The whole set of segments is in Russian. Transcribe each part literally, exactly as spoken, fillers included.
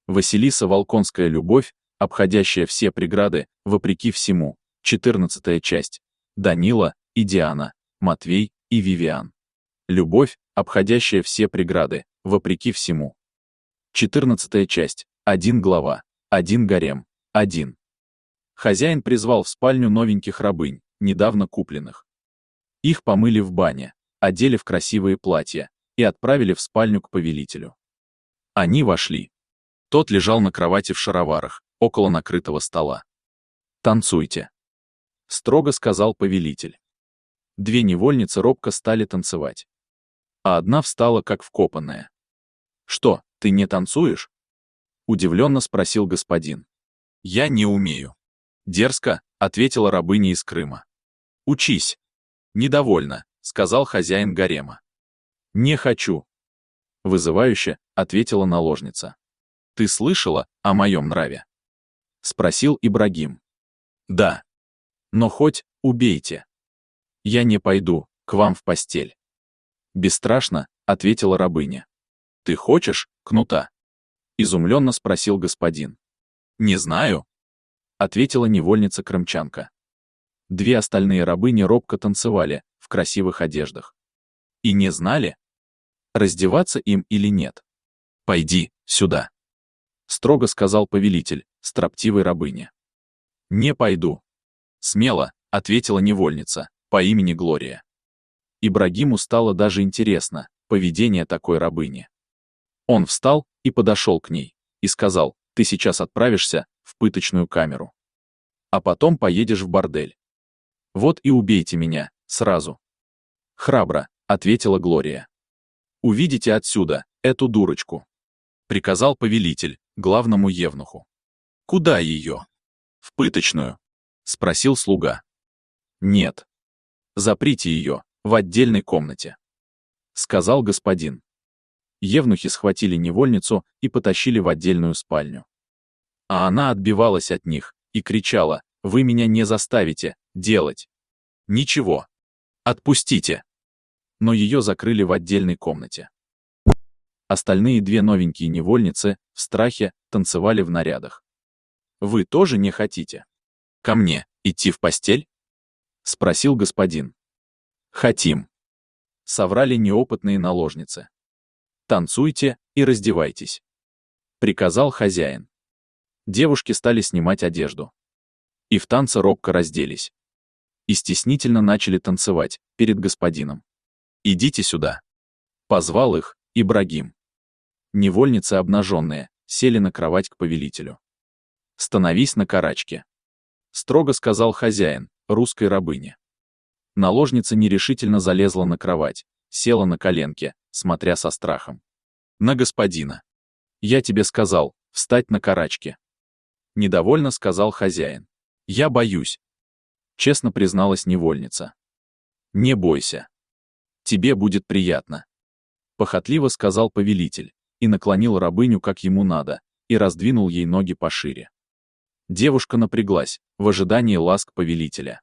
Василиса Волконская любовь, обходящая все преграды, вопреки всему. четырнадцатая часть. Данила и Диана, Матвей и Вивиан. Любовь, обходящая все преграды, вопреки всему. четырнадцатая часть. Один глава. Один гарем. Один. Хозяин призвал в спальню новеньких рабынь, недавно купленных. Их помыли в бане, одели в красивые платья и отправили в спальню к повелителю. Они вошли. Тот лежал на кровати в шароварах, около накрытого стола. «Танцуйте», — строго сказал повелитель. Две невольницы робко стали танцевать. А одна встала как вкопанная. «Что, ты не танцуешь?» — удивленно спросил господин. «Я не умею». Дерзко ответила рабыня из Крыма. «Учись». «Недовольно», — сказал хозяин гарема. «Не хочу», — вызывающе ответила наложница. «Ты слышала о моем нраве?» — спросил Ибрагим. «Да. Но хоть убейте. Я не пойду к вам в постель». Бесстрашно ответила рабыня. «Ты хочешь кнута?» — изумленно спросил господин. «Не знаю», — ответила невольница-крымчанка. Две остальные рабыни робко танцевали в красивых одеждах. И не знали, раздеваться им или нет. «Пойди сюда», — строго сказал повелитель строптивой рабыне. «Не пойду», — смело ответила невольница по имени Глория. Ибрагиму стало даже интересно поведение такой рабыни. Он встал и подошел к ней и сказал: «Ты сейчас отправишься в пыточную камеру, а потом поедешь в бордель. Вот и убейте меня сразу». «Храбро», — ответила Глория. «Увидите отсюда эту дурочку», — приказал повелитель главному евнуху. «Куда ее?» «В пыточную», — спросил слуга. «Нет. Заприте ее в отдельной комнате», — сказал господин. Евнухи схватили невольницу и потащили в отдельную спальню. А она отбивалась от них и кричала: «Вы меня не заставите делать ничего! Отпустите!» Но ее закрыли в отдельной комнате. Остальные две новенькие невольницы в страхе танцевали в нарядах. «Вы тоже не хотите ко мне идти в постель?» — спросил господин. «Хотим», — соврали неопытные наложницы. «Танцуйте и раздевайтесь», — приказал хозяин. Девушки стали снимать одежду. И в танце робко разделись. И стеснительно начали танцевать перед господином. «Идите сюда», — позвал их Ибрагим. Невольницы обнаженные сели на кровать к повелителю. «Становись на карачке», — строго сказал хозяин русской рабыне. Наложница нерешительно залезла на кровать, села на коленки, смотря со страхом. «На господина. Я тебе сказал, встать на карачке», — недовольно сказал хозяин. «Я боюсь», — честно призналась невольница. «Не бойся. Тебе будет приятно», — похотливо сказал повелитель и наклонил рабыню как ему надо и раздвинул ей ноги пошире. Девушка напряглась в ожидании ласк повелителя.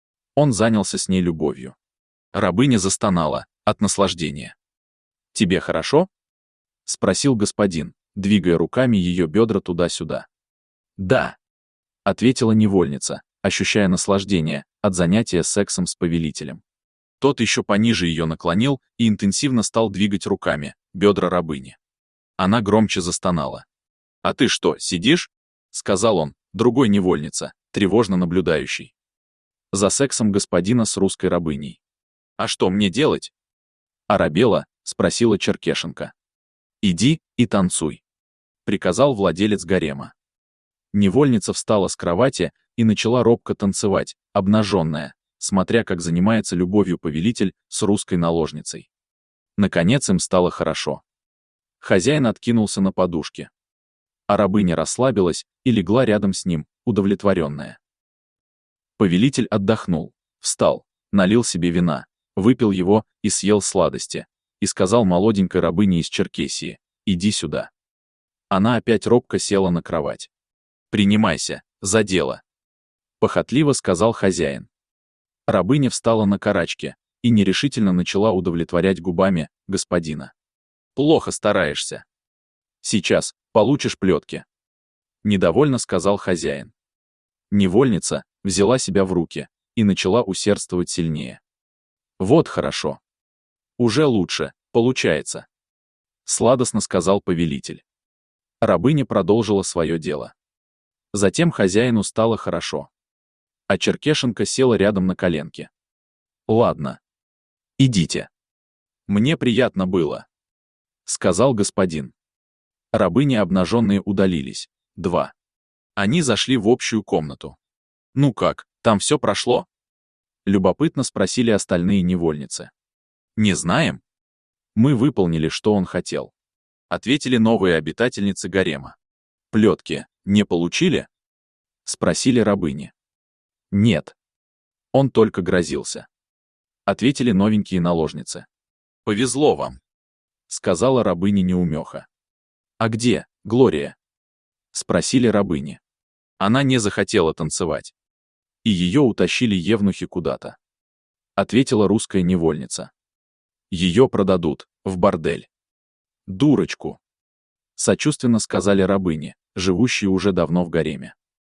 Он занялся с ней любовью. Рабыня застонала от наслаждения. «Тебе хорошо?» — спросил господин, двигая руками ее бедра туда-сюда. «Да», — ответила невольница, ощущая наслаждение от занятия сексом с повелителем. Тот еще пониже ее наклонил и интенсивно стал двигать руками бедра рабыни. Она громче застонала. «А ты что, сидишь?» — сказал он, другой невольнице, тревожно наблюдающей за сексом господина с русской рабыней. «А что мне делать?» «Оробела?» — спросила Черкешенко. «Иди и танцуй», — приказал владелец гарема. Невольница встала с кровати и начала робко танцевать, обнаженная, смотря как занимается любовью повелитель с русской наложницей. Наконец им стало хорошо. Хозяин откинулся на подушке. А рабыня расслабилась и легла рядом с ним, удовлетворенная. Повелитель отдохнул, встал, налил себе вина, выпил его и съел сладости, и сказал молоденькой рабыне из Черкесии: «Иди сюда». Она опять робко села на кровать. «Принимайся за дело», — похотливо сказал хозяин. Рабыня встала на карачки и нерешительно начала удовлетворять губами господина. «Плохо стараешься. Сейчас получишь плетки. Недовольно сказал хозяин. Невольница взяла себя в руки и начала усердствовать сильнее. Вот хорошо. Уже лучше, получается. Сладостно сказал повелитель. Рабыня продолжила свое дело. Затем хозяину стало хорошо. А Черкешенко села рядом на коленке. Ладно. Идите. Мне приятно было. Сказал господин. Рабыни обнаженные удалились. Два. Они зашли в общую комнату. Ну как, там все прошло? Любопытно спросили остальные невольницы. Не знаем. Мы выполнили, что он хотел. Ответили новые обитательницы гарема. Плетки не получили? Спросили рабыни. Нет. Он только грозился. Ответили новенькие наложницы. Повезло вам, сказала рабыня неумеха. А где Глория? Спросили рабыни. Она не захотела танцевать. И ее утащили евнухи куда-то. Ответила русская невольница. Ее продадут в бордель. Дурочку. Сочувственно сказали рабыни, живущие уже давно в гареме.